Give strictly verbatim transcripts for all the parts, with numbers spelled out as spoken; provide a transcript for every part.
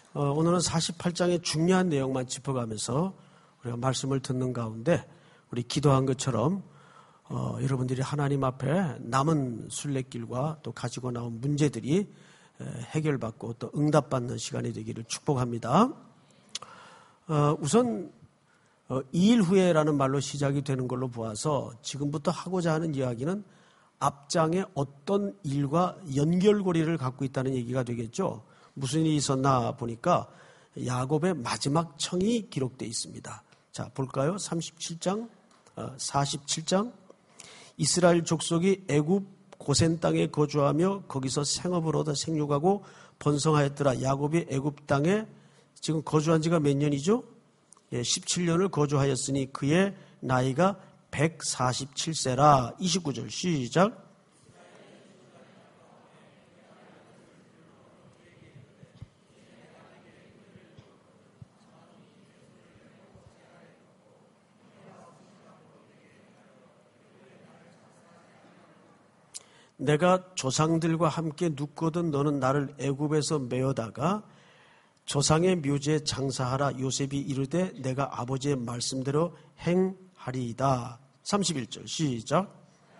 어, 오늘은 사십팔 장의 중요한 내용만 짚어가면서 우리가 말씀을 듣는 가운데 우리 기도한 것처럼 어, 여러분들이 하나님 앞에 남은 순례길과 또 가지고 나온 문제들이 해결받고 또 응답받는 시간이 되기를 축복합니다. 어, 우선 어, 이 일 후에라는 말로 시작이 되는 걸로 보아서 지금부터 하고자 하는 이야기는 앞장에 어떤 일과 연결고리를 갖고 있다는 얘기가 되겠죠. 무슨 일이 있었나 보니까 야곱의 마지막 청이 기록되어 있습니다. 자, 볼까요? 삼십칠 장, 사십칠 장. 이스라엘 족속이 애굽 고센 땅에 거주하며 거기서 생업을 얻어 생육하고 번성하였더라. 야곱이 애굽 땅에 지금 거주한 지가 몇 년이죠? 예, 십칠 년을 거주하였으니 그의 나이가 백사십칠 세라. 이십구 절 시작. 내가 조상들과 함께 눕거든 너는 나를 애굽에서 메어다가 조상의 묘지에 장사하라. 요셉이 이르되 내가 아버지의 말씀대로 행하리이다. 삼십일 절 시작.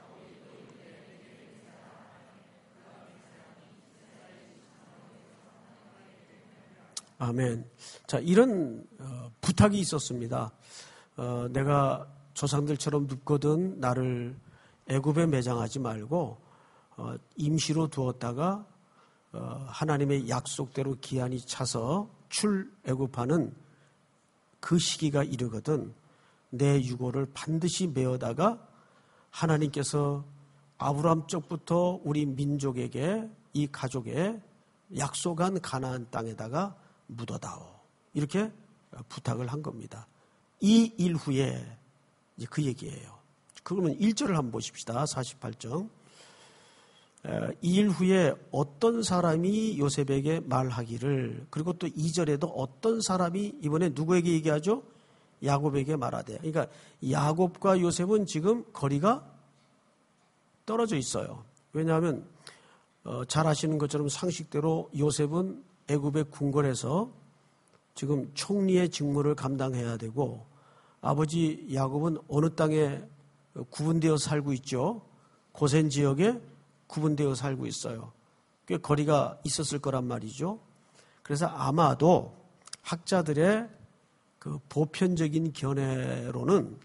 아멘. 자, 이런 어, 부탁이 있었습니다. 어, 내가 조상들처럼 눕거든 나를 애굽에 매장하지 말고 어, 임시로 두었다가 어, 하나님의 약속대로 기한이 차서 출애굽하는 그 시기가 이르거든 내 유고를 반드시 메어다가 하나님께서 아브라함 쪽부터 우리 민족에게 이 가족에 약속한 가나안 땅에다가 묻어다오. 이렇게 부탁을 한 겁니다. 이 일 후에 이제 그 얘기예요. 그러면 일 절을 한번 보십시다. 사십팔 장. 이 일 후에 어떤 사람이 요셉에게 말하기를, 그리고 또 이 절에도 어떤 사람이 이번에 누구에게 얘기하죠? 야곱에게 말하되. 그러니까 야곱과 요셉은 지금 거리가 떨어져 있어요. 왜냐하면 어, 잘 아시는 것처럼 상식대로 요셉은 애굽의 궁궐에서 지금 총리의 직무를 감당해야 되고 아버지 야곱은 어느 땅에 구분되어 살고 있죠? 고센 지역에 구분되어 살고 있어요. 꽤 거리가 있었을 거란 말이죠. 그래서 아마도 학자들의 그 보편적인 견해로는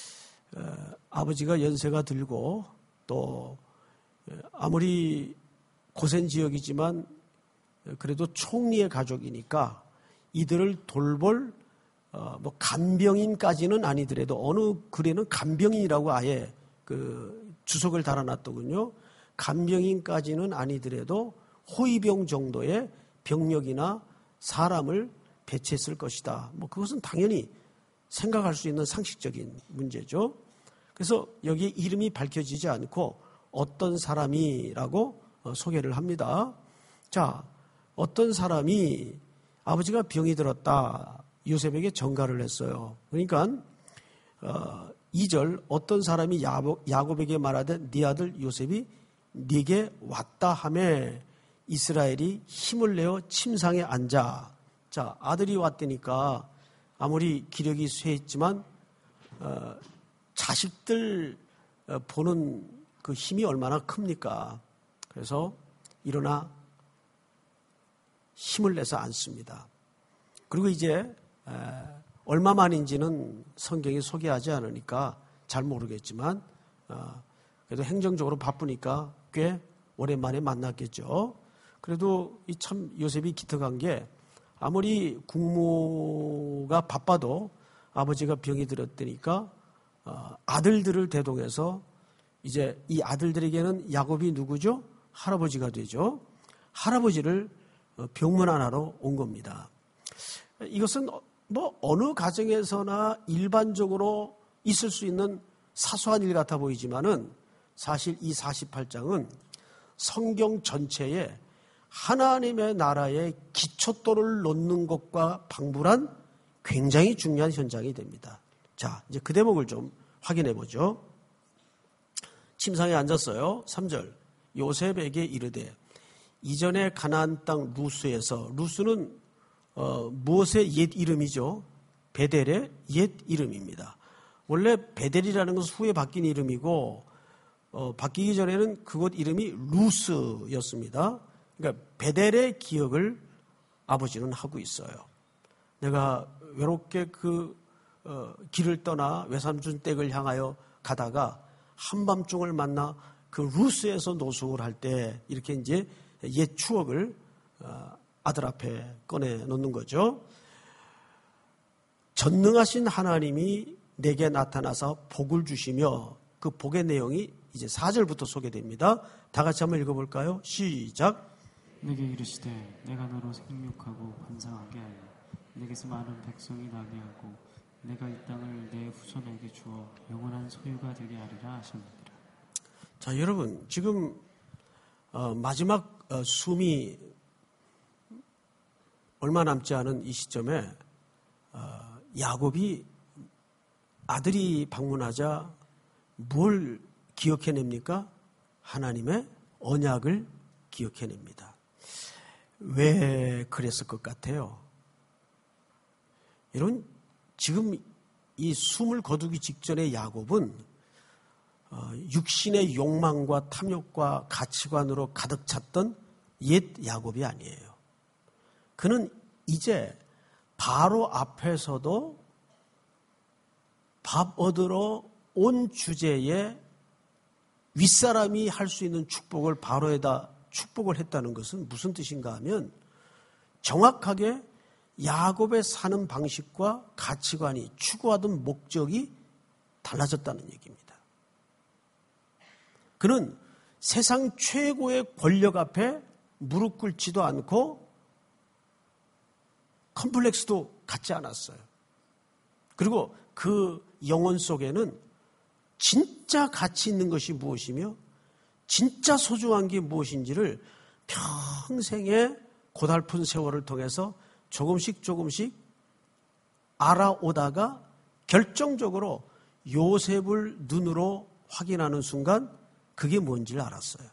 아버지가 연세가 들고 또 아무리 고센 지역이지만 그래도 총리의 가족이니까 이들을 돌볼 뭐 간병인까지는 아니더라도 어느 글에는 간병인이라고 아예 그 주석을 달아놨더군요. 간병인까지는 아니더라도 호위병 정도의 병력이나 사람을 배치했을 것이다. 뭐 그것은 당연히 생각할 수 있는 상식적인 문제죠. 그래서 여기 이름이 밝혀지지 않고 어떤 사람이라고 소개를 합니다. 자, 어떤 사람이 아버지가 병이 들었다. 요셉에게 전가를 했어요. 그러니까 어, 이 절 어떤 사람이 야곱, 야곱에게 말하되 네 아들 요셉이 네게 왔다 하매 이스라엘이 힘을 내어 침상에 앉아. 자, 아들이 왔다니까 아무리 기력이 쇠했지만 어, 자식들 보는 그 힘이 얼마나 큽니까? 그래서 일어나 힘을 내서 앉습니다. 그리고 이제 에, 얼마 만인지는 성경이 소개하지 않으니까 잘 모르겠지만 어, 그래도 행정적으로 바쁘니까 꽤 오랜만에 만났겠죠. 그래도 이 참 요셉이 기특한 게 아무리 국무가 바빠도 아버지가 병이 들었다니까 어, 아들들을 대동해서 이제 이 아들들에게는 야곱이 누구죠? 할아버지가 되죠. 할아버지를 병문안하러 온 겁니다. 이것은 뭐 어느 가정에서나 일반적으로 있을 수 있는 사소한 일 같아 보이지만은 사실 이 사십팔 장은 성경 전체에 하나님의 나라의 기초돌을 놓는 것과 방불한 굉장히 중요한 현장이 됩니다. 자, 이제 그 대목을 좀 확인해 보죠. 침상에 앉았어요. 삼 절. 요셉에게 이르되 이전에 가나안 땅 루스에서, 루스는 어, 무엇의 옛 이름이죠? 베델의 옛 이름입니다. 원래 베델이라는 것은 후에 바뀐 이름이고 어, 바뀌기 전에는 그곳 이름이 루스였습니다. 그러니까 베델의 기억을 아버지는 하고 있어요. 내가 외롭게 그 어, 길을 떠나 외삼촌 댁을 향하여 가다가 한밤중을 만나 그 루스에서 노숙을 할 때 이렇게 이제 옛 추억을 어, 아들 앞에 꺼내 놓는 거죠. 전능하신 하나님이 내게 나타나서 복을 주시며 그 복의 내용이 이제 사 절부터 소개됩니다. 다 같이 한번 읽어볼까요? 시작. 내게 이르시되 내가 너로 생육하고 번성하게 하여 내게서 많은 백성이 나게 하고 내가 이 땅을 내 후손에게 주어 영원한 소유가 되게 하리라 하셨느니라. 자, 여러분 지금 어, 마지막 어, 숨이 얼마 남지 않은 이 시점에 어, 야곱이 아들이 방문하자 뭘 기억해냅니까? 하나님의 언약을 기억해냅니다. 왜 그랬을 것 같아요? 여러분 지금 이 숨을 거두기 직전에 야곱은 어, 육신의 욕망과 탐욕과 가치관으로 가득 찼던 옛 야곱이 아니에요. 그는 이제 바로 앞에서도 밥 얻으러 온 주제에 윗사람이 할 수 있는 축복을 바로에다 축복을 했다는 것은 무슨 뜻인가 하면 정확하게 야곱의 사는 방식과 가치관이 추구하던 목적이 달라졌다는 얘기입니다. 그는 세상 최고의 권력 앞에 무릎 꿇지도 않고 컴플렉스도 갖지 않았어요. 그리고 그 영혼 속에는 진짜 가치 있는 것이 무엇이며 진짜 소중한 게 무엇인지를 평생의 고달픈 세월을 통해서 조금씩 조금씩 알아오다가 결정적으로 요셉을 눈으로 확인하는 순간 그게 뭔지를 알았어요.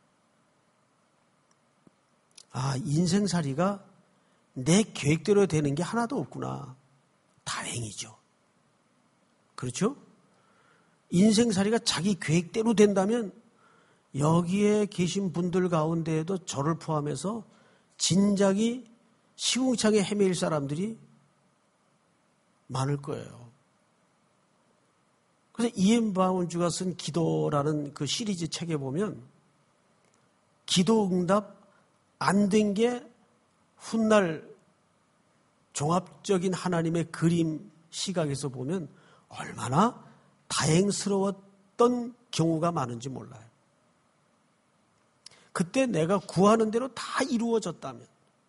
아, 인생살이가 내 계획대로 되는 게 하나도 없구나. 다행이죠. 그렇죠? 인생살이가 자기 계획대로 된다면 여기에 계신 분들 가운데에도 저를 포함해서 진작이 시궁창에 헤매일 사람들이 많을 거예요. 그래서 이엠 바운주가 쓴 기도라는 그 시리즈 책에 보면 기도 응답 안 된 게 훗날 종합적인 하나님의 그림 시각에서 보면 얼마나 다행스러웠던 경우가 많은지 몰라요. 그때 내가 구하는 대로 다 이루어졌다면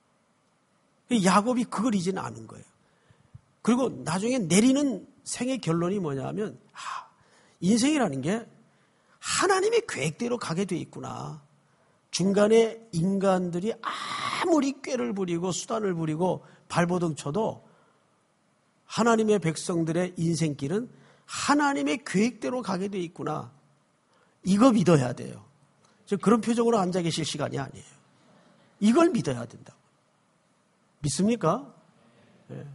야곱이 그걸 이제는 아는 거예요. 그리고 나중에 내리는 생의 결론이 뭐냐면 아, 인생이라는 게 하나님의 계획대로 가게 돼 있구나. 중간에 인간들이 아무리 꾀를 부리고 수단을 부리고 발버둥 쳐도 하나님의 백성들의 인생길은 하나님의 계획대로 가게 돼 있구나. 이거 믿어야 돼요. 그런 표정으로 앉아 계실 시간이 아니에요. 이걸 믿어야 된다고. 믿습니까? 네.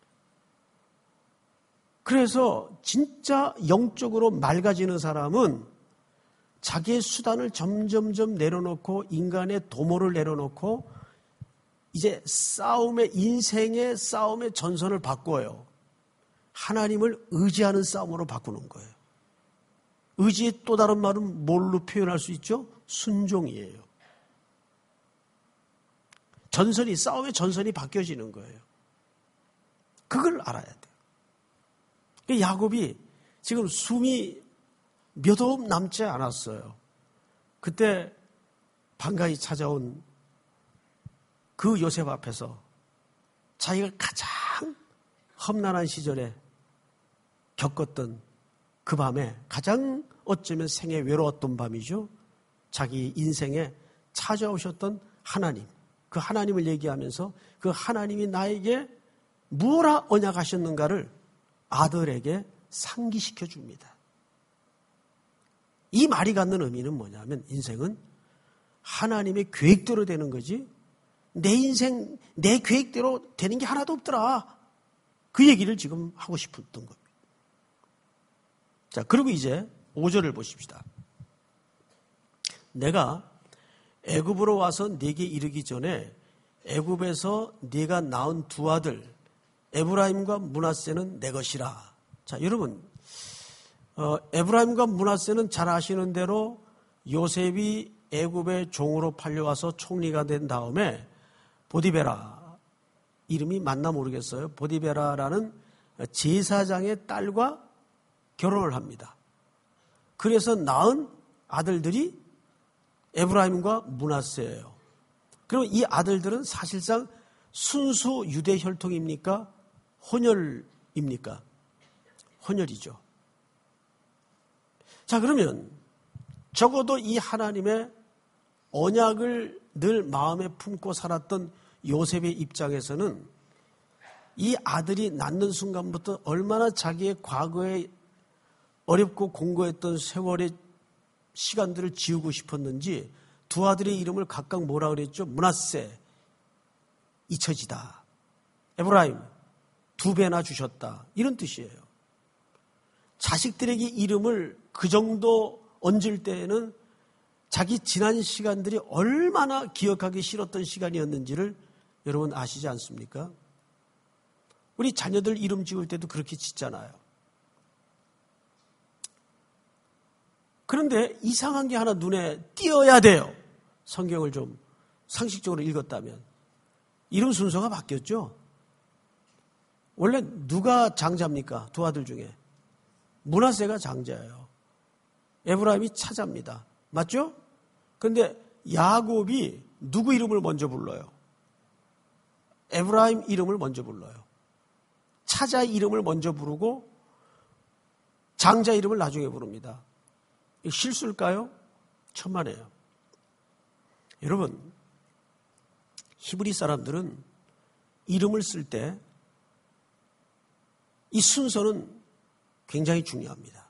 그래서 진짜 영적으로 맑아지는 사람은 자기의 수단을 점점점 내려놓고 인간의 도모를 내려놓고 이제 싸움의 인생의 싸움의 전선을 바꿔요. 하나님을 의지하는 싸움으로 바꾸는 거예요. 의지의 또 다른 말은 뭘로 표현할 수 있죠? 순종이에요. 전선이 싸움의 전선이 바뀌어지는 거예요. 그걸 알아야 돼요. 야곱이 지금 숨이 몇 호흡 남지 않았어요. 그때 반가이 찾아온 그 요셉 앞에서 자기가 가장 험난한 시절에 겪었던 그 밤에 가장 어쩌면 생애 외로웠던 밤이죠. 자기 인생에 찾아오셨던 하나님, 그 하나님을 얘기하면서 그 하나님이 나에게 무엇라 언약하셨는가를 아들에게 상기시켜 줍니다. 이 말이 갖는 의미는 뭐냐면 인생은 하나님의 계획대로 되는 거지 내 인생, 내 계획대로 되는 게 하나도 없더라. 그 얘기를 지금 하고 싶었던 겁니다. 자, 그리고 이제 오 절을 보십시다. 내가 애굽으로 와서 네게 이르기 전에 애굽에서 네가 낳은 두 아들 에브라임과 므낫세는 내 것이라. 자, 여러분, 어, 에브라임과 므낫세는 잘 아시는 대로 요셉이 애굽의 종으로 팔려와서 총리가 된 다음에 보디베라, 이름이 맞나 모르겠어요. 보디베라라는 제사장의 딸과 결혼을 합니다. 그래서 낳은 아들들이 에브라임과 므낫세예요. 그럼 이 아들들은 사실상 순수 유대 혈통입니까? 혼혈입니까? 혼혈이죠. 자, 그러면 적어도 이 하나님의 언약을 늘 마음에 품고 살았던 요셉의 입장에서는 이 아들이 낳는 순간부터 얼마나 자기의 과거에 어렵고 공고했던 세월의 시간들을 지우고 싶었는지 두 아들의 이름을 각각 뭐라 그랬죠? 므낫세, 잊혀지다. 에브라임, 두 배나 주셨다. 이런 뜻이에요. 자식들에게 이름을 그 정도 얹을 때에는 자기 지난 시간들이 얼마나 기억하기 싫었던 시간이었는지를 여러분 아시지 않습니까? 우리 자녀들 이름 지을 때도 그렇게 짓잖아요. 그런데 이상한 게 하나 눈에 띄어야 돼요. 성경을 좀 상식적으로 읽었다면. 이름 순서가 바뀌었죠. 원래 누가 장자입니까? 두 아들 중에. 므낫세가 장자예요. 에브라임이 차자입니다. 맞죠? 그런데 야곱이 누구 이름을 먼저 불러요? 에브라임 이름을 먼저 불러요. 차자 이름을 먼저 부르고 장자 이름을 나중에 부릅니다. 실수일까요? 천만에요. 여러분, 히브리 사람들은 이름을 쓸 때 이 순서는 굉장히 중요합니다.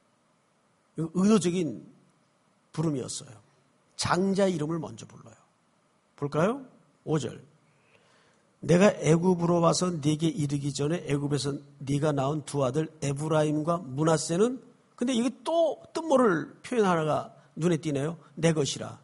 의도적인 부름이었어요. 장자 이름을 먼저 불러요. 볼까요? 오 절. 내가 애굽으로 와서 네게 이르기 전에 애굽에서 네가 낳은 두 아들 에브라임과 므낫세는, 근데 이게 또 뜻모를 표현 하나가 눈에 띄네요. 내 것이라.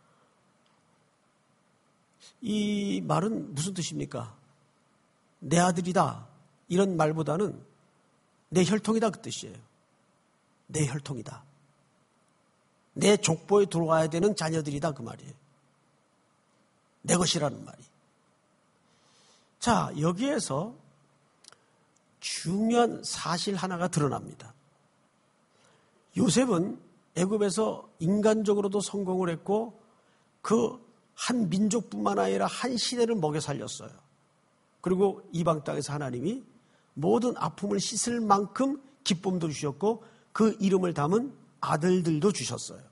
이 말은 무슨 뜻입니까? 내 아들이다. 이런 말보다는 내 혈통이다 그 뜻이에요. 내 혈통이다. 내 족보에 들어와야 되는 자녀들이다 그 말이에요. 내 것이라는 말이. 자, 여기에서 중요한 사실 하나가 드러납니다. 요셉은 애굽에서 인간적으로도 성공을 했고 그 한 민족뿐만 아니라 한 시대를 먹여 살렸어요. 그리고 이방 땅에서 하나님이 모든 아픔을 씻을 만큼 기쁨도 주셨고 그 이름을 담은 아들들도 주셨어요.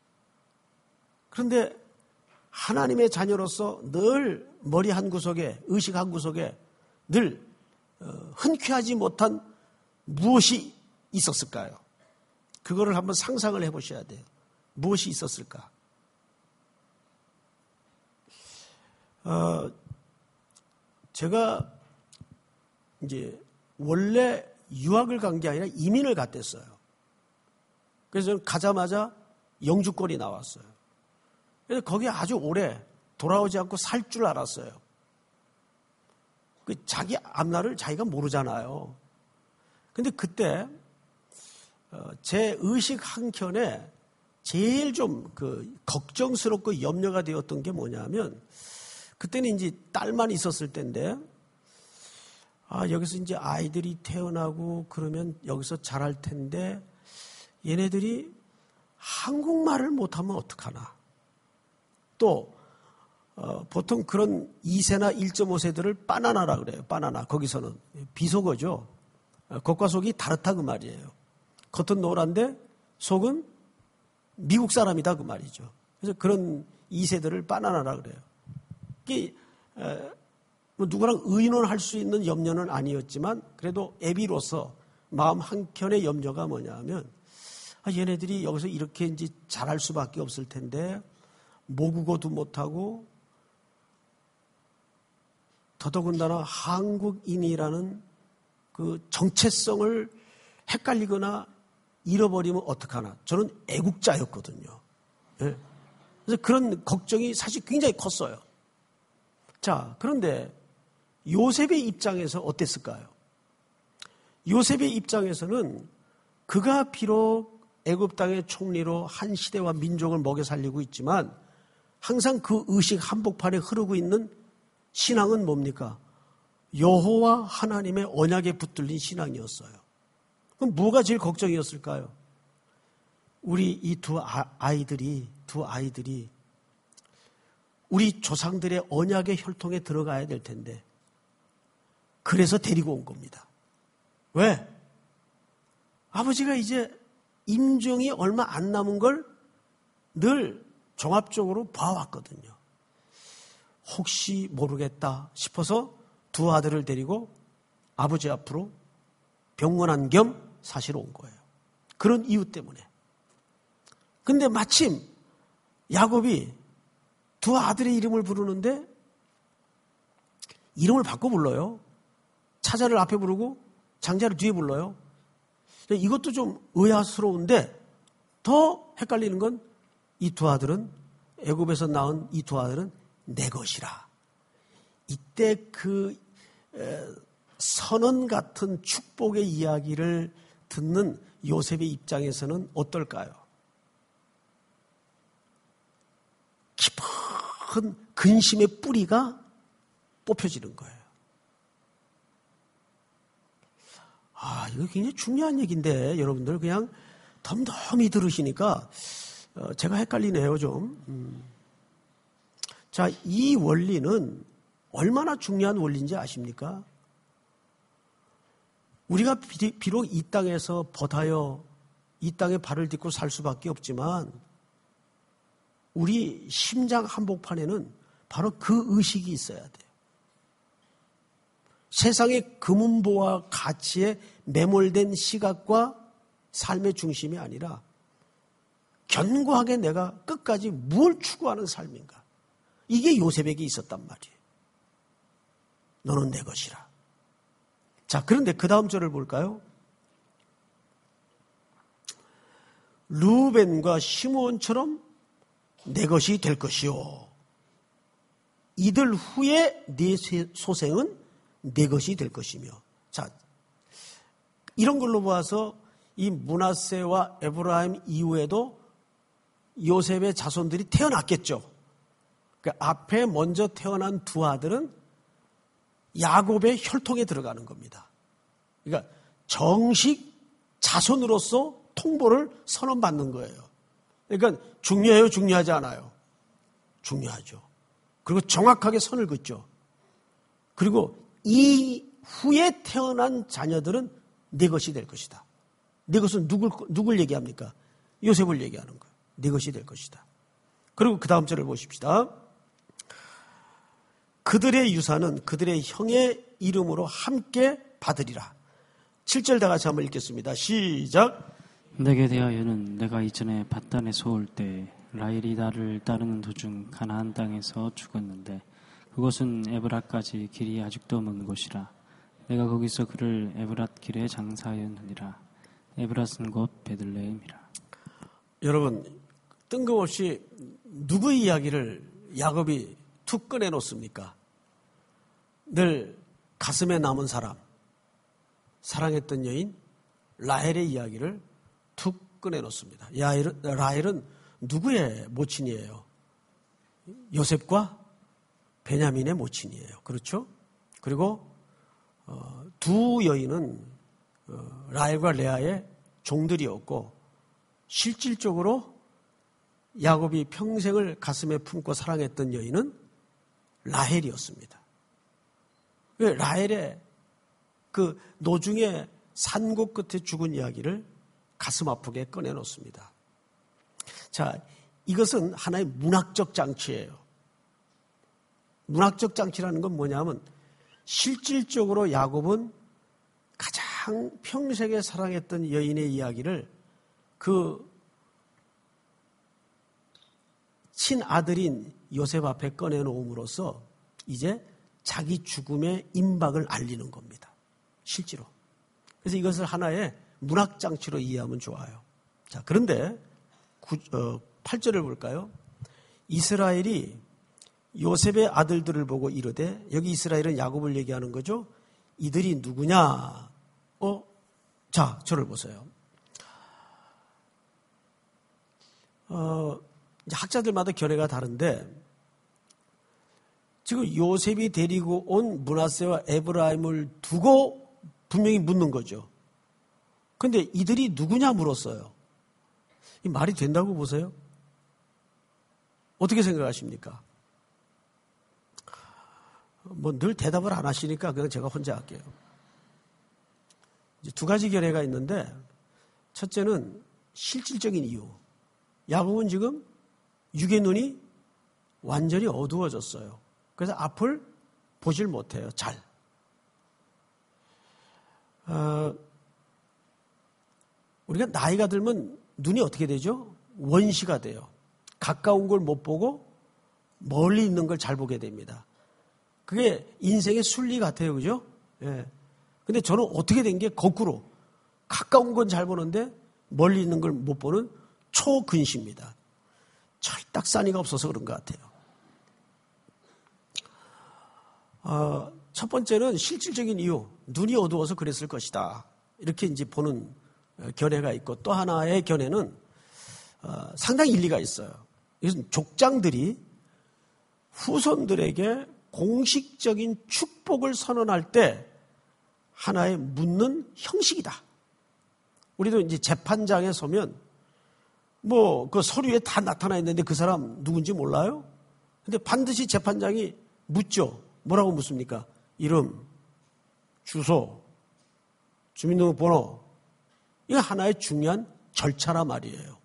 그런데 하나님의 자녀로서 늘 머리 한 구석에, 의식 한 구석에 늘 흔쾌하지 못한 무엇이 있었을까요? 그거를 한번 상상을 해보셔야 돼요. 무엇이 있었을까? 어, 제가 이제 원래 유학을 간 게 아니라 이민을 갔댔어요. 그래서 저는 가자마자 영주권이 나왔어요. 그래서 거기 아주 오래 돌아오지 않고 살 줄 알았어요. 그 자기 앞날을 자기가 모르잖아요. 근데 그때 제 의식 한켠에 제일 좀 그 걱정스럽고 염려가 되었던 게 뭐냐면, 그때는 이제 딸만 있었을 때인데, 아, 여기서 이제 아이들이 태어나고 그러면 여기서 자랄 텐데, 얘네들이 한국말을 못하면 어떡하나. 또, 어, 보통 그런 이 세나 일 점 오 세들을 바나나라 그래요. 바나나. 거기서는. 비속어죠. 겉과 속이 다르다 그 말이에요. 겉은 노란데 속은 미국 사람이다 그 말이죠. 그래서 그런 이 세들을 바나나라 그래요. 이게 에, 뭐 누구랑 의논할 수 있는 염려는 아니었지만 그래도 애비로서 마음 한켠의 염려가 뭐냐면, 아, 얘네들이 여기서 이렇게 이제 잘할 수밖에 없을 텐데 모국어도 못하고 더더군다나 한국인이라는 그 정체성을 헷갈리거나 잃어버리면 어떡하나. 저는 애국자였거든요. 예. 그래서 그런 걱정이 사실 굉장히 컸어요. 자, 그런데 요셉의 입장에서 어땠을까요? 요셉의 입장에서는 그가 비록 애굽 땅의 총리로 한 시대와 민족을 먹여 살리고 있지만 항상 그 의식 한복판에 흐르고 있는 신앙은 뭡니까? 여호와 하나님의 언약에 붙들린 신앙이었어요. 그럼 뭐가 제일 걱정이었을까요? 우리 이 두 아이들이 두 아이들이 우리 조상들의 언약의 혈통에 들어가야 될 텐데 그래서 데리고 온 겁니다. 왜? 아버지가 이제 임종이 얼마 안 남은 걸 늘 종합적으로 봐왔거든요. 혹시 모르겠다 싶어서 두 아들을 데리고 아버지 앞으로 병원안 겸 사실 온 거예요. 그런 이유 때문에. 근데 마침 야곱이 두 아들의 이름을 부르는데 이름을 바꿔 불러요. 차자를 앞에 부르고 장자를 뒤에 불러요. 이것도 좀 의아스러운데 더 헷갈리는 건 이 두 아들은 애굽에서 낳은 이 두 아들은 내 것이라. 이때 그 선언 같은 축복의 이야기를 듣는 요셉의 입장에서는 어떨까요? 깊은 근심의 뿌리가 뽑혀지는 거예요. 아, 이거 굉장히 중요한 얘기인데 여러분들 그냥 덤덤히 들으시니까 제가 헷갈리네요 좀. 음. 자, 이 원리는 얼마나 중요한 원리인지 아십니까? 우리가 비록 이 땅에서 벗하여 이 땅에 발을 딛고 살 수밖에 없지만 우리 심장 한복판에는 바로 그 의식이 있어야 돼요. 세상의 금은보와 가치에 매몰된 시각과 삶의 중심이 아니라 견고하게 내가 끝까지 뭘 추구하는 삶인가. 이게 요셉에게 있었단 말이에요. 너는 내 것이라. 자, 그런데 그 다음 절을 볼까요? 루벤과 시므온처럼 내 것이 될 것이요. 이들 후에 네 소생은 내 것이 될 것이며. 자, 이런 걸로 보아서 이 므낫세와 에브라임 이후에도 요셉의 자손들이 태어났겠죠. 그러니까 앞에 먼저 태어난 두 아들은 야곱의 혈통에 들어가는 겁니다. 그러니까 정식 자손으로서 통보를 선언받는 거예요. 그러니까 중요해요, 중요하지 않아요? 중요하죠. 그리고 정확하게 선을 긋죠. 그리고 이 후에 태어난 자녀들은 내 것이 될 것이다. 내 것은 누굴, 누굴 얘기합니까? 요셉을 얘기하는 거예요. 네 것이 될 것이다. 그리고 그 다음 절을 보십시다. 그들의 유산은 그들의 형의 이름으로 함께 받으리라. 칠 절 다 같이 한번 읽겠습니다. 시작. 내게 대하여는 내가 이전에 밧단에서 올 때 라헬이 나를 따르는 도중 가나안 땅에서 죽었는데 그곳은 에브랏까지 길이 아직도 먼 곳이라. 내가 거기서 그를 에브랏 길에 장사하였느니라. 에브랏은 곧 베들레헴이라. 여러분, 뜬금없이 누구의 이야기를 야곱이 툭 꺼내놓습니까? 늘 가슴에 남은 사람, 사랑했던 여인 라헬의 이야기를 툭 꺼내놓습니다. 라헬은 누구의 모친이에요? 요셉과 베냐민의 모친이에요. 그렇죠? 그리고 어, 두 여인은 어, 라헬과 레아의 종들이었고 실질적으로 야곱이 평생을 가슴에 품고 사랑했던 여인은 라헬이었습니다. 라헬의 그 노중의 산곡 끝에 죽은 이야기를 가슴 아프게 꺼내놓습니다. 자, 이것은 하나의 문학적 장치예요. 문학적 장치라는 건 뭐냐면 실질적으로 야곱은 가장 평생에 사랑했던 여인의 이야기를 그 친아들인 요셉 앞에 꺼내놓음으로써 이제 자기 죽음의 임박을 알리는 겁니다. 실제로. 그래서 이것을 하나의 문학장치로 이해하면 좋아요. 자, 그런데 어, 팔 절을 볼까요? 이스라엘이 요셉의 아들들을 보고 이르되, 여기 이스라엘은 야곱을 얘기하는 거죠. 이들이 누구냐? 어, 자, 저를 보세요. 어, 이제 학자들마다 견해가 다른데, 지금 요셉이 데리고 온 므낫세와 에브라임을 두고 분명히 묻는 거죠. 그런데 이들이 누구냐 물었어요. 이 말이 된다고 보세요? 어떻게 생각하십니까? 뭐 늘 대답을 안 하시니까 그냥 제가 혼자 할게요. 이제 두 가지 견해가 있는데, 첫째는 실질적인 이유. 야곱은 지금 육의 눈이 완전히 어두워졌어요. 그래서 앞을 보질 못해요. 잘. 어, 우리가 나이가 들면 눈이 어떻게 되죠? 원시가 돼요. 가까운 걸 못 보고 멀리 있는 걸 잘 보게 됩니다. 그게 인생의 순리 같아요. 그죠? 예. 근데 저는 어떻게 된 게 거꾸로 가까운 건 잘 보는데 멀리 있는 걸 못 보는 초근시입니다. 철딱사니가 없어서 그런 것 같아요. 어, 첫 번째는 실질적인 이유, 눈이 어두워서 그랬을 것이다. 이렇게 이제 보는 견해가 있고, 또 하나의 견해는 어, 상당히 일리가 있어요. 이것은 족장들이 후손들에게 공식적인 축복을 선언할 때 하나의 묻는 형식이다. 우리도 이제 재판장에 서면 뭐 그 서류에 다 나타나 있는데 그 사람 누군지 몰라요? 근데 반드시 재판장이 묻죠. 뭐라고 묻습니까? 이름, 주소, 주민등록번호. 이거 하나의 중요한 절차라 말이에요.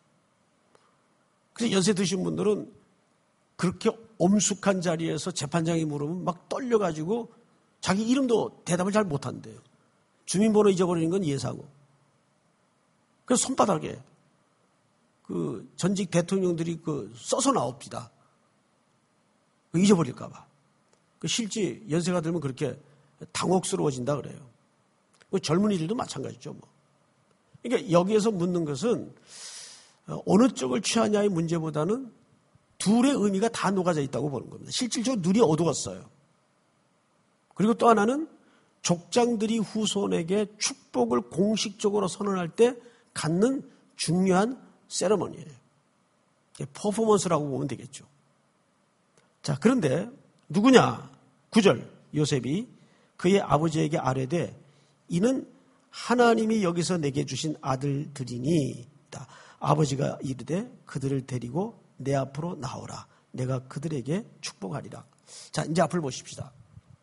그래서 연세 드신 분들은 그렇게 엄숙한 자리에서 재판장이 물으면 막 떨려가지고 자기 이름도 대답을 잘 못한대요. 주민번호 잊어버리는 건 이해사고. 그래서 손바닥에 그 전직 대통령들이 그 써서 나옵니다. 잊어버릴까봐. 그 실제 연세가 들면 그렇게 당혹스러워진다 그래요. 그 젊은이들도 마찬가지죠. 뭐. 그러니까 여기에서 묻는 것은 어느 쪽을 취하냐의 문제보다는 둘의 의미가 다 녹아져 있다고 보는 겁니다. 실질적으로 눈이 어두웠어요. 그리고 또 하나는 족장들이 후손에게 축복을 공식적으로 선언할 때 갖는 중요한 세레머니예요. 퍼포먼스라고 보면 되겠죠. 자, 그런데 누구냐? 구 절 요셉이 그의 아버지에게 아뢰되 이는 하나님이 여기서 내게 주신 아들들이니 아버지가 이르되 그들을 데리고 내 앞으로 나오라. 내가 그들에게 축복하리라. 자, 이제 앞을 보십시다.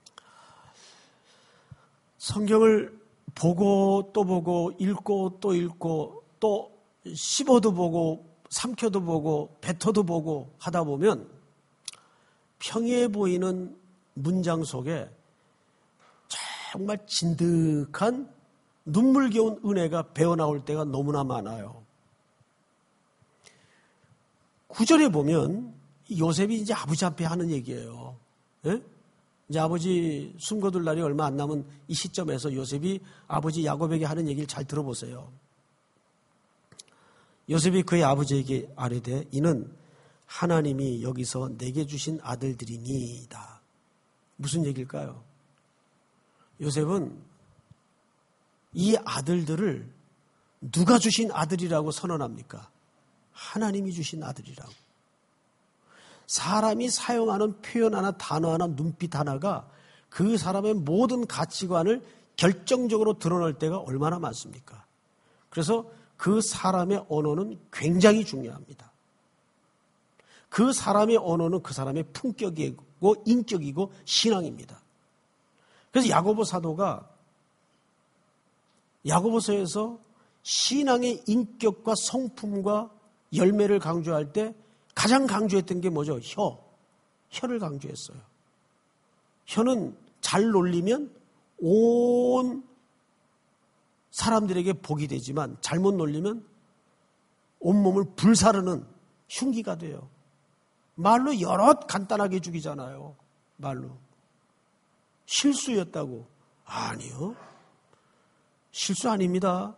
성경을 보고 또 보고 읽고 또 읽고 또 씹어도 보고 삼켜도 보고 뱉어도 보고 하다 보면 평이해 보이는 문장 속에 정말 진득한 눈물겨운 은혜가 배어나올 때가 너무나 많아요. 구 절에 보면 요셉이 이제 아버지 앞에 하는 얘기예요. 예? 이제 아버지 숨거둘 날이 얼마 안 남은 이 시점에서 요셉이 아버지 야곱에게 하는 얘기를 잘 들어보세요. 요셉이 그의 아버지에게 아뢰되 이는 하나님이 여기서 내게 주신 아들들이니이다. 무슨 얘기일까요? 요셉은 이 아들들을 누가 주신 아들이라고 선언합니까? 하나님이 주신 아들이라고. 사람이 사용하는 표현 하나, 단어 하나, 눈빛 하나가 그 사람의 모든 가치관을 결정적으로 드러낼 때가 얼마나 많습니까? 그래서 그 사람의 언어는 굉장히 중요합니다. 그 사람의 언어는 그 사람의 품격이고 인격이고 신앙입니다. 그래서 야고보 사도가 야고보서에서 신앙의 인격과 성품과 열매를 강조할 때 가장 강조했던 게 뭐죠? 혀. 혀를 강조했어요. 혀는 잘 놀리면 온 사람들에게 복이 되지만 잘못 놀리면 온몸을 불사르는 흉기가 돼요. 말로 여럿 간단하게 죽이잖아요. 말로. 실수였다고. 아니요. 실수 아닙니다.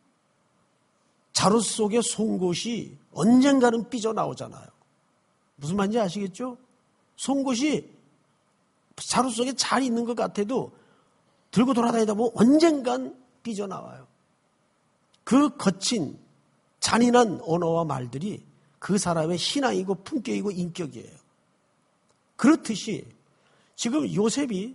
자루 속의 송곳이 언젠가는 삐져나오잖아요. 무슨 말인지 아시겠죠? 송곳이 자루 속에 잘 있는 것 같아도 들고 돌아다니다 보면 언젠간 삐져나와요. 그 거친 잔인한 언어와 말들이 그 사람의 신앙이고 품격이고 인격이에요. 그렇듯이 지금 요셉이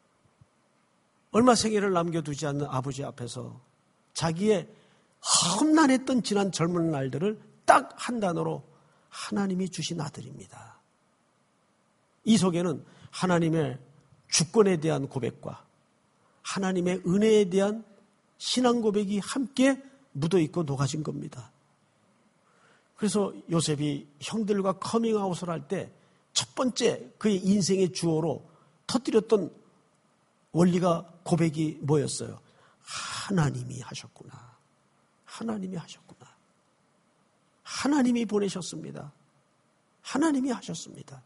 얼마 생애를 남겨두지 않는 아버지 앞에서 자기의 험난했던 지난 젊은 날들을 딱 한 단어로 하나님이 주신 아들입니다. 이 속에는 하나님의 주권에 대한 고백과 하나님의 은혜에 대한 신앙 고백이 함께 묻어있고 녹아진 겁니다. 그래서 요셉이 형들과 커밍아웃을 할 때 첫 번째 그의 인생의 주어로 터뜨렸던 원리가 고백이 뭐였어요? 하나님이 하셨구나. 하나님이 하셨구나. 하나님이 보내셨습니다. 하나님이 하셨습니다.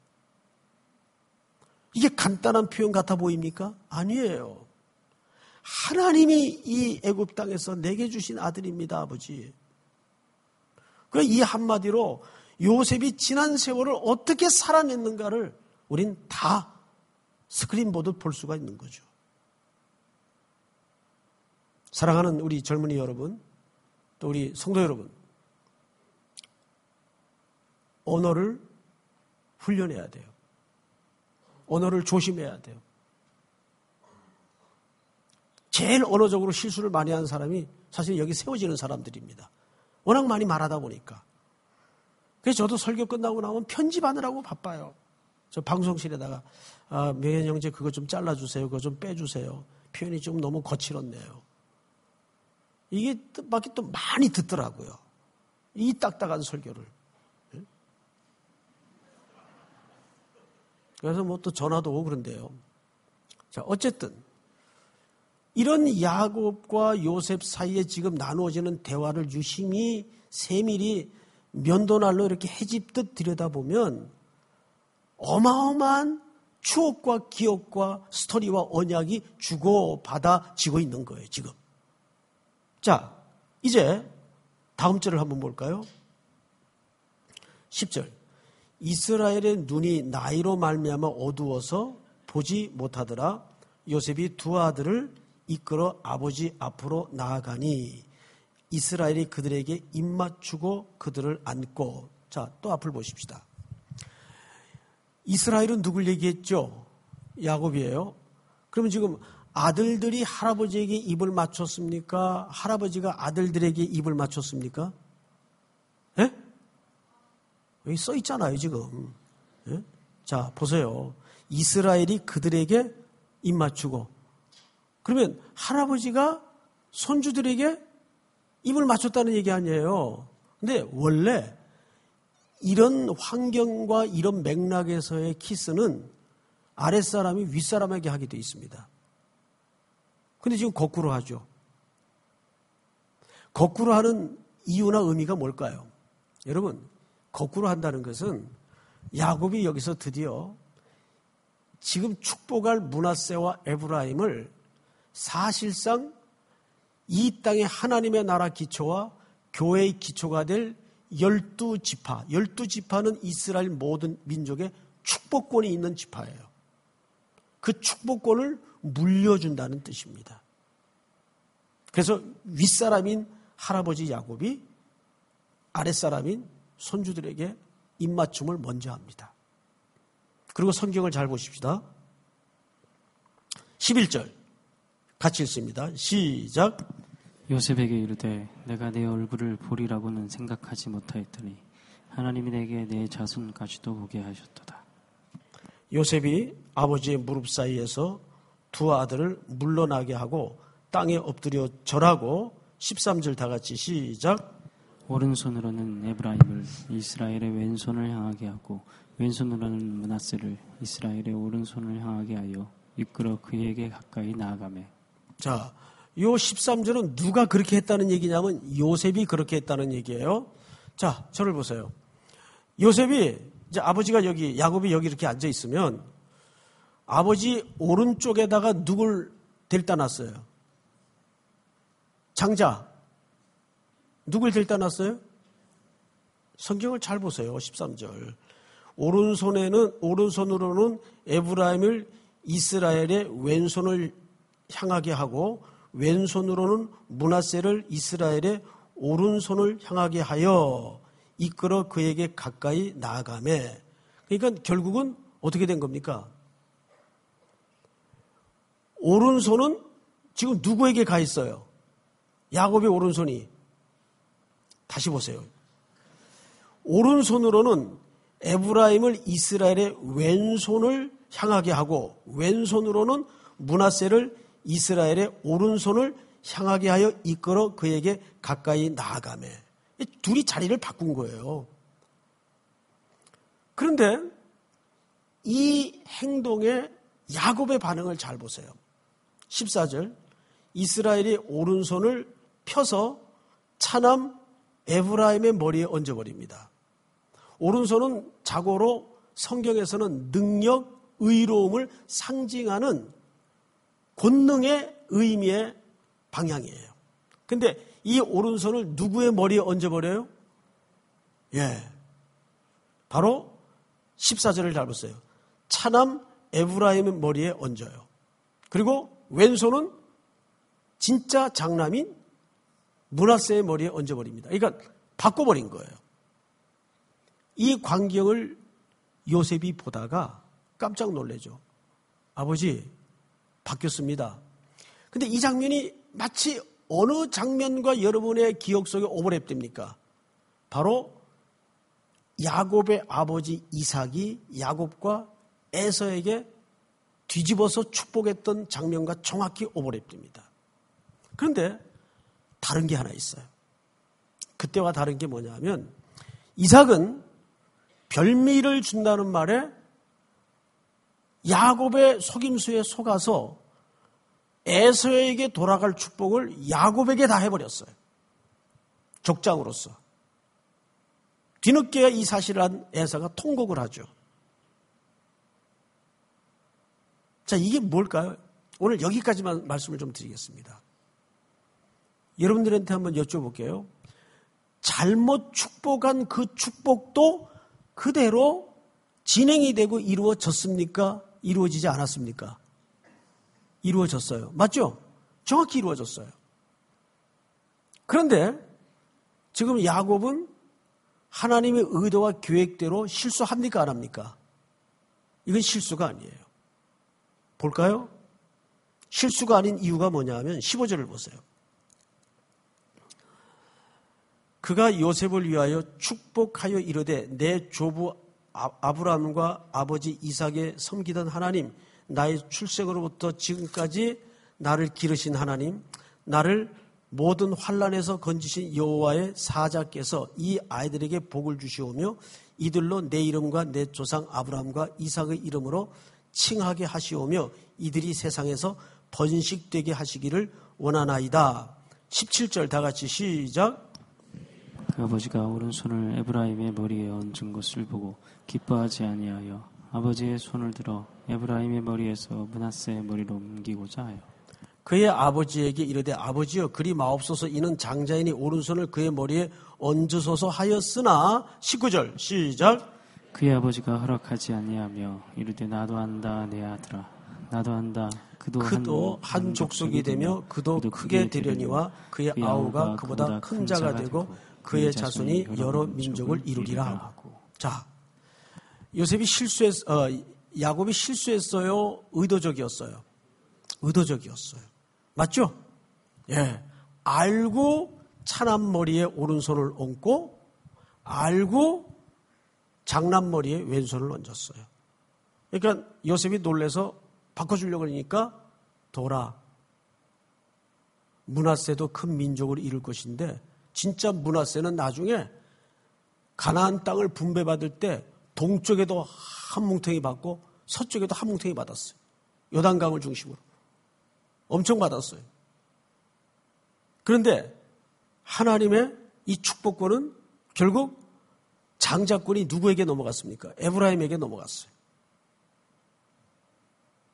이게 간단한 표현 같아 보입니까? 아니에요. 하나님이 이 애굽 땅에서 내게 주신 아들입니다, 아버지. 그래 이 한마디로 요셉이 지난 세월을 어떻게 살아냈는가를 우린 다 스크린 보듯 볼 수가 있는 거죠. 사랑하는 우리 젊은이 여러분, 또 우리 성도 여러분, 언어를 훈련해야 돼요. 언어를 조심해야 돼요. 제일 언어적으로 실수를 많이 하는 사람이 사실 여기 세워지는 사람들입니다. 워낙 많이 말하다 보니까. 그래서 저도 설교 끝나고 나면 편집하느라고 바빠요. 저 방송실에다가 아, 명현 형제 그거 좀 잘라주세요. 그거 좀 빼주세요. 표현이 좀 너무 거칠었네요. 이게 막 또 많이 듣더라고요. 이 딱딱한 설교를. 그래서 뭐 또 전화도 오고 그런데요. 자, 어쨌든 이런 야곱과 요셉 사이에 지금 나누어지는 대화를 유심히 세밀히 면도날로 이렇게 헤집듯 들여다보면 어마어마한 추억과 기억과 스토리와 언약이 주고받아지고 있는 거예요, 지금. 자, 이제 다음 절을 한번 볼까요? 십 절. 이스라엘의 눈이 나이로 말미암아 어두워서 보지 못하더라. 요셉이 두 아들을 이끌어 아버지 앞으로 나아가니 이스라엘이 그들에게 입맞추고 그들을 안고. 자, 또 앞을 보십시다. 이스라엘은 누굴 얘기했죠? 야곱이에요. 그러면 지금 아들들이 할아버지에게 입을 맞췄습니까? 할아버지가 아들들에게 입을 맞췄습니까? 예? 여기 써 있잖아요, 지금. 예? 자, 보세요. 이스라엘이 그들에게 입 맞추고. 그러면 할아버지가 손주들에게 입을 맞췄다는 얘기 아니에요. 근데 원래 이런 환경과 이런 맥락에서의 키스는 아랫사람이 윗사람에게 하게 돼 있습니다. 근데 지금 거꾸로 하죠. 거꾸로 하는 이유나 의미가 뭘까요? 여러분, 거꾸로 한다는 것은 야곱이 여기서 드디어 지금 축복할 므낫세와 에브라임을 사실상 이 땅의 하나님의 나라 기초와 교회의 기초가 될 열두 지파, 열두 지파는 이스라엘 모든 민족의 축복권이 있는 지파예요. 그 축복권을 물려준다는 뜻입니다. 그래서 윗사람인 할아버지 야곱이 아랫사람인 손주들에게 입맞춤을 먼저 합니다. 그리고 성경을 잘 보십시다. 십일 절 같이 읽습니다. 시작. 요셉에게 이르되 내가 내 얼굴을 보리라고는 생각하지 못하였더니 하나님이 내게 내 자손까지도 보게 하셨도다. 요셉이 아버지의 무릎 사이에서 두 아들을 물러나게 하고 땅에 엎드려 절하고 십삼 절 다 같이 시작. 오른손으로는 에브라임을 이스라엘의 왼손을 향하게 하고 왼손으로는 므낫세를 이스라엘의 오른손을 향하게 하여 이끌어 그에게 가까이 나아가매. 자, 요 십삼 절은 누가 그렇게 했다는 얘기냐면 요셉이 그렇게 했다는 얘기예요. 자, 저를 보세요. 요셉이 이제 아버지가 여기, 야곱이 여기 이렇게 앉아 있으면 아버지 오른쪽에다가 누굴 데려다 놨어요? 장자. 누굴 데려다 놨어요? 성경을 잘 보세요. 십삼 절. 오른손에는, 오른손으로는 에브라임을 이스라엘의 왼손을 향하게 하고 왼손으로는 므낫세를 이스라엘의 오른손을 향하게 하여 이끌어 그에게 가까이 나아가매. 그러니까 결국은 어떻게 된 겁니까? 오른손은 지금 누구에게 가 있어요? 야곱의 오른손이. 다시 보세요. 오른손으로는 에브라임을 이스라엘의 왼손을 향하게 하고 왼손으로는 므낫세를 이스라엘의 오른손을 향하게 하여 이끌어 그에게 가까이 나아가매. 둘이 자리를 바꾼 거예요. 그런데 이 행동에 야곱의 반응을 잘 보세요. 십사 절. 이스라엘이 오른손을 펴서 차남 에브라임의 머리에 얹어버립니다. 오른손은 자고로 성경에서는 능력, 의로움을 상징하는 권능의 의미의 방향이에요. 근데 이 오른손을 누구의 머리에 얹어버려요? 예. 바로 십사 절을 잘 보세요. 차남 에브라임의 머리에 얹어요. 그리고 왼손은 진짜 장남인 므낫세의 머리에 얹어버립니다. 그러니까 바꿔버린 거예요. 이 광경을 요셉이 보다가 깜짝 놀라죠. 아버지, 바뀌었습니다. 근데 이 장면이 마치 어느 장면과 여러분의 기억 속에 오버랩됩니까? 바로 야곱의 아버지 이삭이 야곱과 에서에게 뒤집어서 축복했던 장면과 정확히 오버랩됩니다. 그런데 다른 게 하나 있어요. 그때와 다른 게 뭐냐면 이삭은 별미를 준다는 말에 야곱의 속임수에 속아서 에서에게 돌아갈 축복을 야곱에게 다 해버렸어요. 족장으로서. 뒤늦게 이 사실을 한 에서가 통곡을 하죠. 자, 이게 뭘까요? 오늘 여기까지만 말씀을 좀 드리겠습니다. 여러분들한테 한번 여쭤볼게요. 잘못 축복한 그 축복도 그대로 진행이 되고 이루어졌습니까? 이루어지지 않았습니까? 이루어졌어요. 맞죠? 정확히 이루어졌어요. 그런데 지금 야곱은 하나님의 의도와 계획대로 실수합니까? 안 합니까? 이건 실수가 아니에요. 볼까요? 실수가 아닌 이유가 뭐냐 하면 십오 절을 보세요. 그가 요셉을 위하여 축복하여 이르되 내 조부 아브라함과 아버지 이삭의 섬기던 하나님, 나의 출생으로부터 지금까지 나를 기르신 하나님, 나를 모든 환난에서 건지신 여호와의 사자께서 이 아이들에게 복을 주시오며 이들로 내 이름과 내 조상 아브라함과 이삭의 이름으로 칭하게 하시오며 이들이 세상에서 번식되게 하시기를 원하나이다. 십칠 절 다 같이 시작. 그 아버지가 오른손을 에브라임의 머리에 얹은 것을 보고 기뻐하지 아니하여 아버지의 손을 들어 에브라임의 머리에서 므낫세의 머리로 옮기고자 하여 그의 아버지에게 이르되 아버지여 그리 마옵소서 이는 장자이니 오른손을 그의 머리에 얹으소서 하였으나 십구 절 시작. 그의 아버지가 허락하지 아니하며 이르되 나도 안다 내 아들아 나도 안다 그도, 그도 한, 한 족속이 되며 그도, 그도 크게 되려니와 그의 아우가 그보다 큰 자가 되고 그의 자손이 여러 민족을 이루리라 하고. 자, 요셉이 실수했, 어, 야곱이 실수했어요? 의도적이었어요? 의도적이었어요. 맞죠? 예. 알고 차남머리에 오른손을 얹고 알고 장남머리에 왼손을 얹었어요. 그러니까 요셉이 놀라서 바꿔주려고 하니까 돌아. 므낫세도 큰 민족을 이룰 것인데 진짜 므낫세는 나중에 가나안 땅을 분배받을 때 동쪽에도 한 뭉텅이 받고 서쪽에도 한 뭉텅이 받았어요. 요단강을 중심으로. 엄청 받았어요. 그런데 하나님의 이 축복권은 결국 장자권이 누구에게 넘어갔습니까? 에브라임에게 넘어갔어요.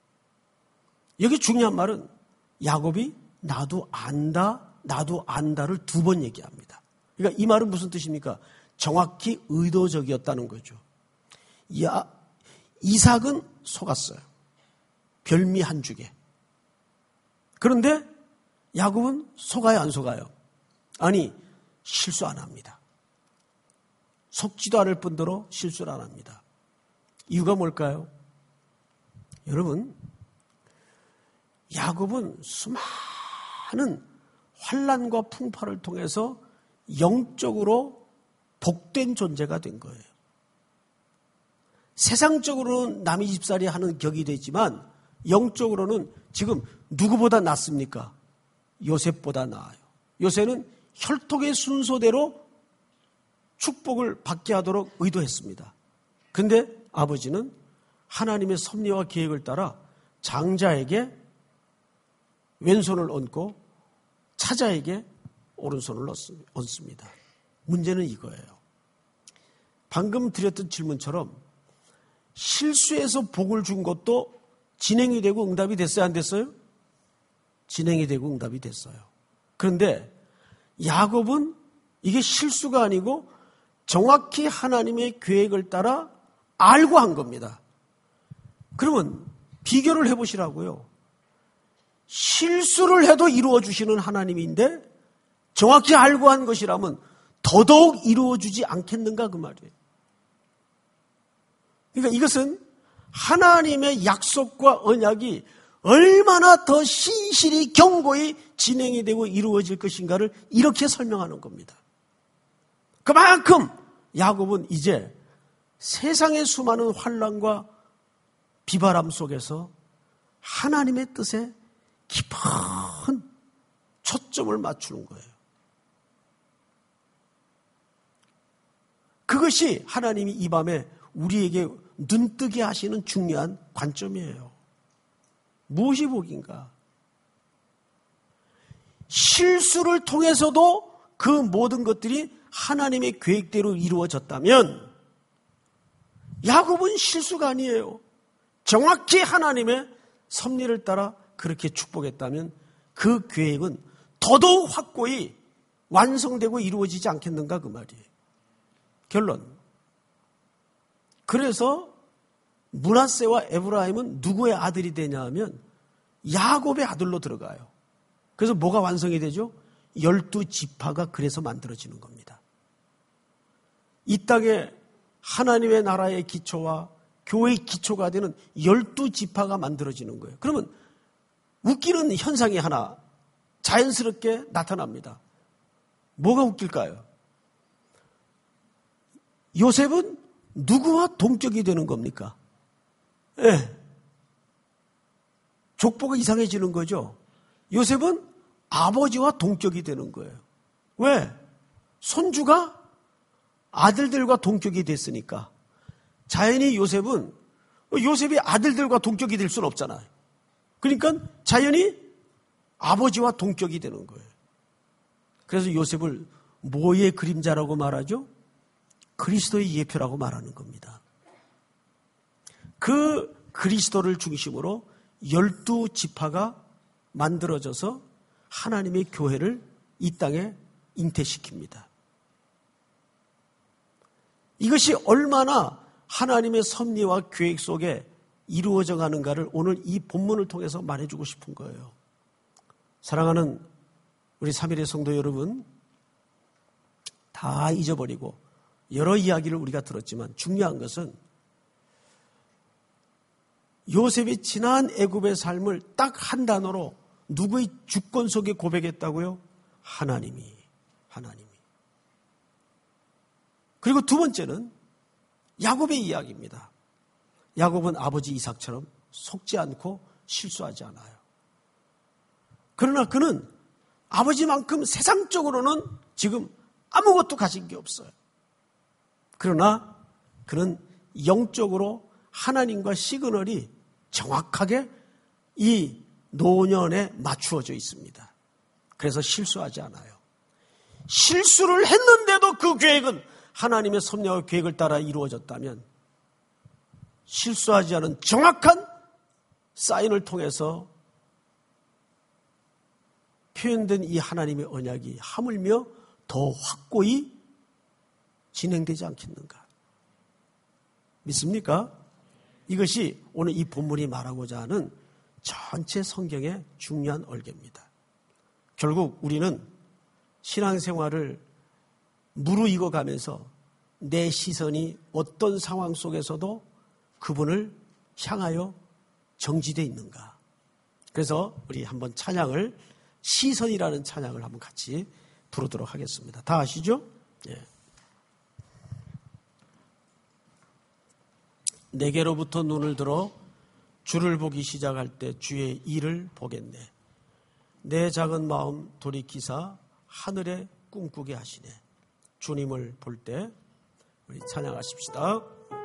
여기 중요한 말은 야곱이 나도 안다, 나도 안다를 두 번 얘기합니다. 그러니까 이 말은 무슨 뜻입니까? 정확히 의도적이었다는 거죠. 야, 이삭은 속았어요. 별미 한 죽에. 그런데 야곱은 속아요, 안 속아요? 아니, 실수 안 합니다. 속지도 않을 뿐더러 실수를 안 합니다. 이유가 뭘까요? 여러분, 야곱은 수많은 환난과 풍파를 통해서 영적으로 복된 존재가 된 거예요. 세상적으로는 남의 집살이 하는 격이 되지만 영적으로는 지금 누구보다 낫습니까? 요셉보다 나아요. 요셉은 혈통의 순서대로 축복을 받게 하도록 의도했습니다. 그런데 아버지는 하나님의 섭리와 계획을 따라 장자에게 왼손을 얹고 차자에게 오른손을 얹습니다. 문제는 이거예요. 방금 드렸던 질문처럼 실수해서 복을 준 것도 진행이 되고 응답이 됐어요, 안 됐어요? 진행이 되고 응답이 됐어요. 그런데 야곱은 이게 실수가 아니고 정확히 하나님의 계획을 따라 알고 한 겁니다. 그러면 비교를 해보시라고요. 실수를 해도 이루어 주시는 하나님인데 정확히 알고 한 것이라면 더더욱 이루어 주지 않겠는가 그 말이에요. 그러니까 이것은 하나님의 약속과 언약이 얼마나 더 신실히 견고히 진행이 되고 이루어질 것인가를 이렇게 설명하는 겁니다. 그만큼 야곱은 이제 세상의 수많은 환난과 비바람 속에서 하나님의 뜻에 깊은 초점을 맞추는 거예요. 그것이 하나님이 이 밤에 우리에게 눈뜨게 하시는 중요한 관점이에요. 무엇이 복인가? 실수를 통해서도 그 모든 것들이 하나님의 계획대로 이루어졌다면 야곱은 실수가 아니에요. 정확히 하나님의 섭리를 따라 그렇게 축복했다면 그 계획은 더더욱 확고히 완성되고 이루어지지 않겠는가 그 말이에요. 결론. 그래서 므낫세와 에브라임은 누구의 아들이 되냐 하면 야곱의 아들로 들어가요. 그래서 뭐가 완성이 되죠? 열두 지파가 그래서 만들어지는 겁니다. 이 땅에 하나님의 나라의 기초와 교회의 기초가 되는 열두 지파가 만들어지는 거예요. 그러면 웃기는 현상이 하나 자연스럽게 나타납니다. 뭐가 웃길까요? 요셉은 누구와 동격이 되는 겁니까? 예. 네. 족보가 이상해지는 거죠. 요셉은 아버지와 동격이 되는 거예요. 왜? 손주가 아들들과 동격이 됐으니까. 자연히 요셉은 요셉이 아들들과 동격이 될 수는 없잖아요. 그러니까 자연히 아버지와 동격이 되는 거예요. 그래서 요셉을 뭐의 그림자라고 말하죠? 그리스도의 예표라고 말하는 겁니다. 그 그리스도를 중심으로 열두 지파가 만들어져서 하나님의 교회를 이 땅에 잉태시킵니다. 이것이 얼마나 하나님의 섭리와 계획 속에 이루어져 가는가를 오늘 이 본문을 통해서 말해주고 싶은 거예요. 사랑하는 우리 삼일의 성도 여러분, 다 잊어버리고 여러 이야기를 우리가 들었지만 중요한 것은 요셉이 지난 애굽의 삶을 딱 한 단어로 누구의 주권 속에 고백했다고요? 하나님이, 하나님이. 그리고 두 번째는 야곱의 이야기입니다. 야곱은 아버지 이삭처럼 속지 않고 실수하지 않아요. 그러나 그는 아버지만큼 세상적으로는 지금 아무것도 가진 게 없어요. 그러나 그는 영적으로 하나님과 시그널이 정확하게 이 노년에 맞추어져 있습니다. 그래서 실수하지 않아요. 실수를 했는데도 그 계획은 하나님의 섭리와 계획을 따라 이루어졌다면 실수하지 않은 정확한 사인을 통해서 표현된 이 하나님의 언약이 하물며 더 확고히 진행되지 않겠는가? 믿습니까? 이것이 오늘 이 본문이 말하고자 하는 전체 성경의 중요한 얼개입니다. 결국 우리는 신앙생활을 무르익어 가면서 내 시선이 어떤 상황 속에서도 그분을 향하여 정지되어 있는가. 그래서 우리 한번 찬양을, 시선이라는 찬양을 한번 같이 부르도록 하겠습니다. 다 아시죠? 예. 내게로부터 눈을 들어 주를 보기 시작할 때 주의 일을 보겠네. 내 작은 마음 돌이키사 하늘에 꿈꾸게 하시네. 주님을 볼 때 우리 찬양하십시다.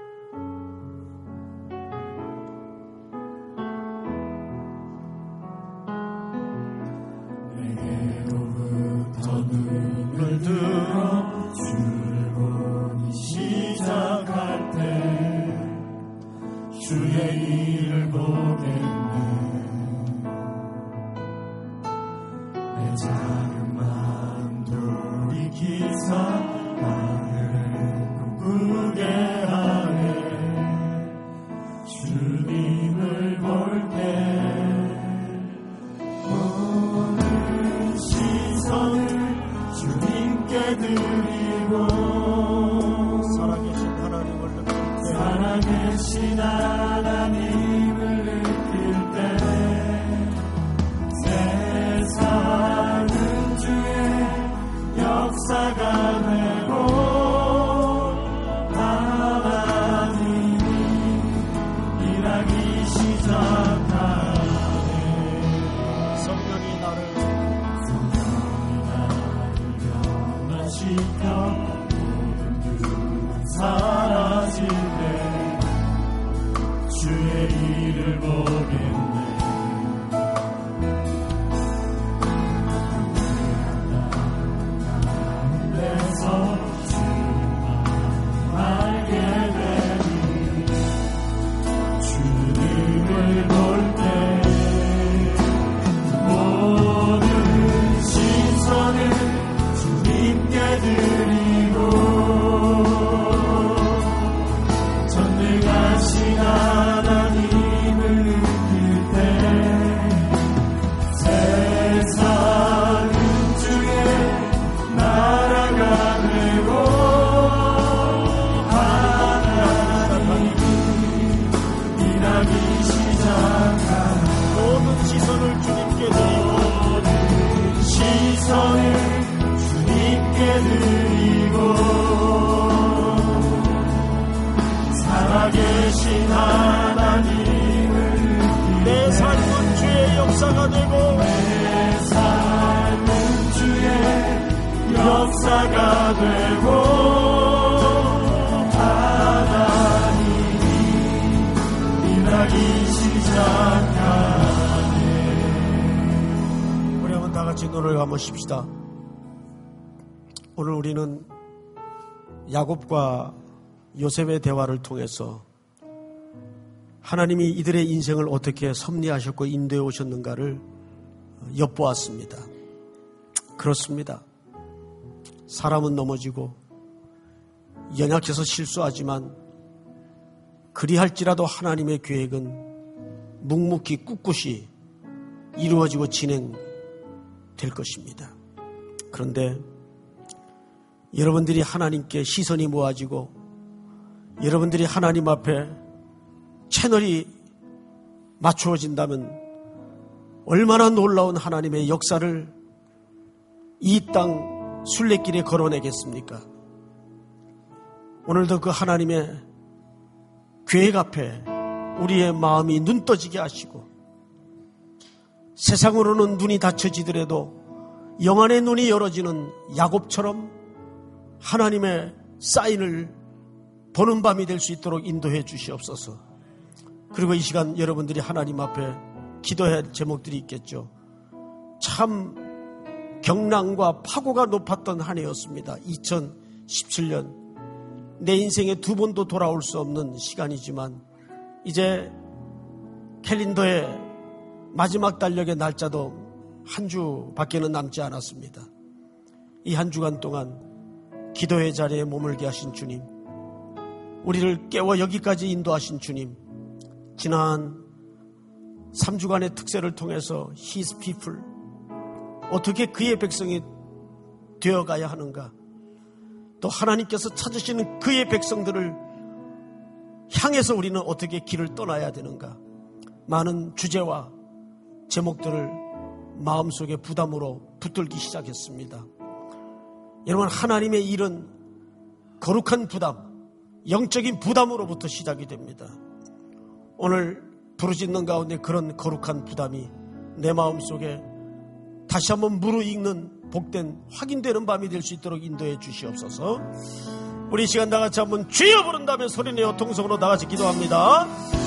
내게로부터 눈을 들어 주를 보기 시작할 때 주의 일을 보겠네. 내 작은 마음 돌이키사 하늘에 꿈꾸게 하네. 주님을 볼 때 모든 시선을 주님께 드리고 살아계신 하나님을 느낄 때 살아계신 하나님을 느낄 때 세상은 주의 역사가 되고 하나님이 일하기 시작하네. 성령이 나를 성령이 나를 변화시켜 모든 두려움 사라질 때 주의 일을 보겠네. 가운데서 주님만 알게 되니 주님을 볼 때 모든 시선을 주님께 드리고 전능하신 하나님을 느낄 때 세상은 주의 나라가 되고 하나님이 일하기 시작한 모든 시선을 주님께 드리고 모든 시선을 주님께 드리고 살아계신 하나님을 느끼네. 내 삶은 주의 역사가 되고 내 삶은 주의 역사가 되고 하나님이 일하기 시작하네. 우리 한번 다 같이 눈을 감으십시다. 오늘 우리는 야곱과 요셉의 대화를 통해서 하나님이 이들의 인생을 어떻게 섭리하셨고 인도해 오셨는가를 엿보았습니다. 그렇습니다. 사람은 넘어지고 연약해서 실수하지만 그리할지라도 하나님의 계획은 묵묵히 꿋꿋이 이루어지고 진행될 것입니다. 그런데 여러분들이 하나님께 시선이 모아지고 여러분들이 하나님 앞에 채널이 맞추어진다면 얼마나 놀라운 하나님의 역사를 이 땅 순례길에 걸어내겠습니까? 오늘도 그 하나님의 계획 앞에 우리의 마음이 눈 떠지게 하시고 세상으로는 눈이 닫혀지더라도 영안의 눈이 열어지는 야곱처럼 하나님의 사인을 보는 밤이 될 수 있도록 인도해 주시옵소서. 그리고 이 시간 여러분들이 하나님 앞에 기도해야 할 제목들이 있겠죠. 참 경랑과 파고가 높았던 한 해였습니다. 이천십칠 년 내 인생에 두 번도 돌아올 수 없는 시간이지만 이제 캘린더의 마지막 달력의 날짜도 한 주밖에는 남지 않았습니다. 이 한 주간 동안 기도의 자리에 머물게 하신 주님, 우리를 깨워 여기까지 인도하신 주님, 지난 삼 주간의 특세를 통해서 His people, 어떻게 그의 백성이 되어가야 하는가, 또 하나님께서 찾으시는 그의 백성들을 향해서 우리는 어떻게 길을 떠나야 되는가, 많은 주제와 제목들을 마음속에 부담으로 붙들기 시작했습니다. 여러분, 하나님의 일은 거룩한 부담, 영적인 부담으로부터 시작이 됩니다. 오늘 부르짖는 가운데 그런 거룩한 부담이 내 마음속에 다시 한번 무르익는 복된 확인되는 밤이 될 수 있도록 인도해 주시옵소서. 우리 이 시간 다같이 한번 주여 부른 다음에 소리내어 통성으로 다같이 기도합니다.